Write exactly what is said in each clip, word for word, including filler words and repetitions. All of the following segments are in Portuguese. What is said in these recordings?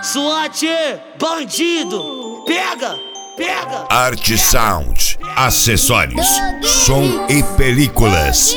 SWAT, bandido, pega, pega. Arte Sound, acessórios, som e películas.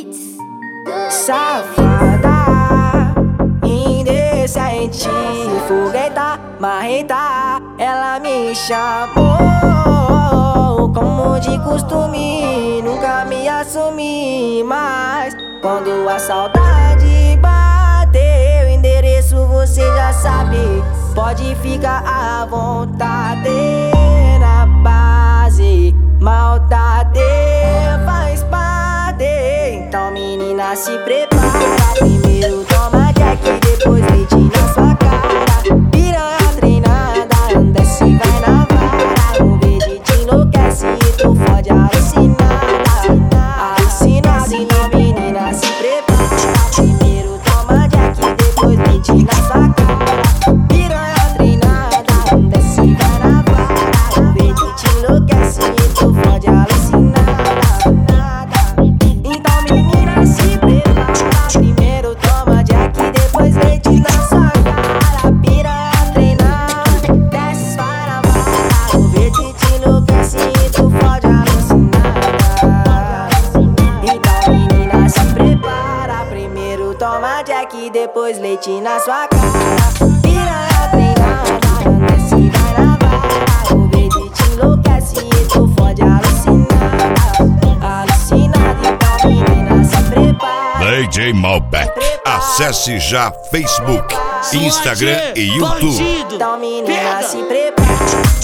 Safada, indecente, fogueta, marreta, ela me chamou como de costume, nunca me assumi, mas quando a saudade bateu, endereço você já sabe, pode ficar à vontade. Na base, maldade faz parte, então menina se prepara, primeiro toma jack, depois leite na sua cara, piranha treinada, desce e vai na vara, o verde te enlouquece e tu fode alucinada, alucinada, então menina se prepara, primeiro toma jack, depois leite na sua cara, piranha treinada, desce e vai na vara, o verde te enlouquece e tu fode alucinada, então menina se prepara, primeiro toma jack, depois leite na sua cara, piranha treinada, desce vai na vara, o verde te enlouquece e tu fode alucinada, então menina se prepara, primeiro toma jack, depois leite na sua cara, piranha treinada, desce e vai na vara, o verde te enlouquece e tu fode alucinada, alucinada, então menina se prepara. D J Malbec. Acesse já Facebook, Instagram e YouTube. Bandido, Então menina pega. se prepara.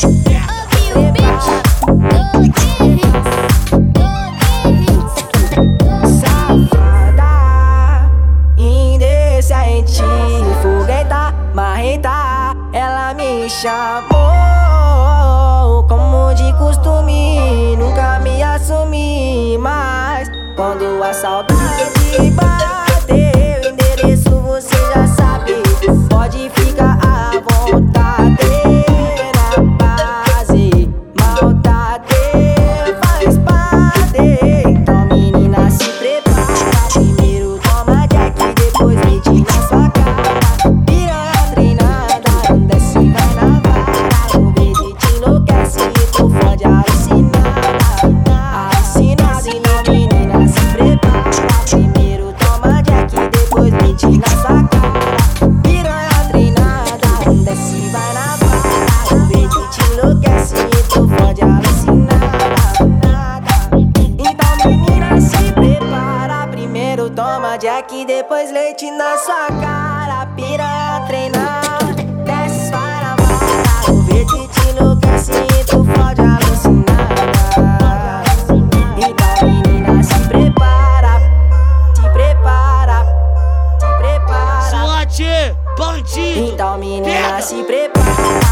Safada, indecente, fogueta, marreta, ela me chamou como de costume, nunca me assumi, mas quando a saudade bateu, endereço você já sabe, pode ficar à vontade. Na base, maldade faz parte, então menina se prepara, primeiro toma jack, depois leite na sua cara, piranha treinada, desce e vai na vara, o verde te enlouquece e tu fode alucinada, alucinada, então menina se prepara, primeiro toma jack, depois leite na sua cara, piranha treinada, desce e vai na vara, o verde te enlouquece e tu fode alucinada, então menina se prepara, primeiro toma jack, depois leite na sua cara, piranha treinada, desce vai na vara, o verde te enlouquece e tu fode alucinada, então menina se prepara, se prepara, se prepara, SWAT, bandido, então menina pega. se prepara.